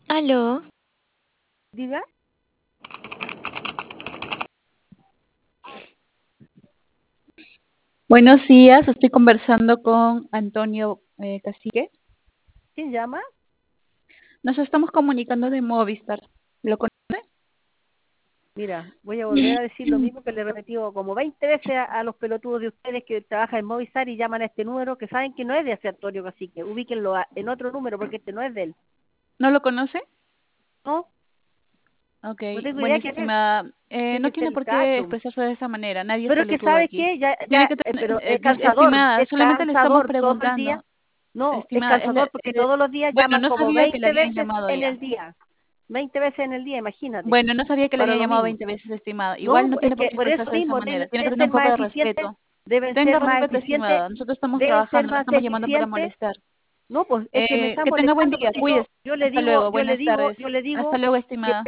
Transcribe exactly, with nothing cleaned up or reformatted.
Aló. Diga. Buenos días, estoy conversando con Antonio eh, Cacique. ¿Quién llama? Nos estamos comunicando de Movistar. ¿Lo conoce? Mira, voy a volver a decir lo mismo que le he repetido como veinte veces a, a los pelotudos de ustedes que trabajan en Movistar y llaman a este número, que saben que no es de ese Antonio Cacique. Ubíquenlo a- en otro número porque este no es de él. ¿No lo conoce? No, Ok, no tengo idea quién es. buenísima. Eh, no Fíjese tiene el por qué cacho. expresarse de esa manera. Nadie es Pero es que, pelotudo ¿sabes aquí. qué? Ya, Tiene ya, que eh, tener, pero eh, es no, cansador, estimada, es solamente le estamos cansador todo el preguntando. día. No, es Estimada, es la- cansador porque eh, todos los días bueno, llaman no como sabía que le veinte habían veces llamado en ya. el día. veinte veces en el día, imagínate. Bueno, no sabía que le Para había lo llamado mismo. veinte veces, estimada. Igual No, no es tiene por que qué por eso expresarse de esa mismo manera. deben, Tiene que deben tener ser un poco más de eficientes, respeto. deben Tenga ser más respeto, eficientes, estimada. Nosotros estamos deben ser trabajando, no más estamos llamando para eficientes. molestar. No, pues es que me Eh, están que tenga buen molestando día, porque yo cuídese. yo le Hasta digo, luego, yo le buenas digo, tardes. yo le Hasta digo luego, que estimada.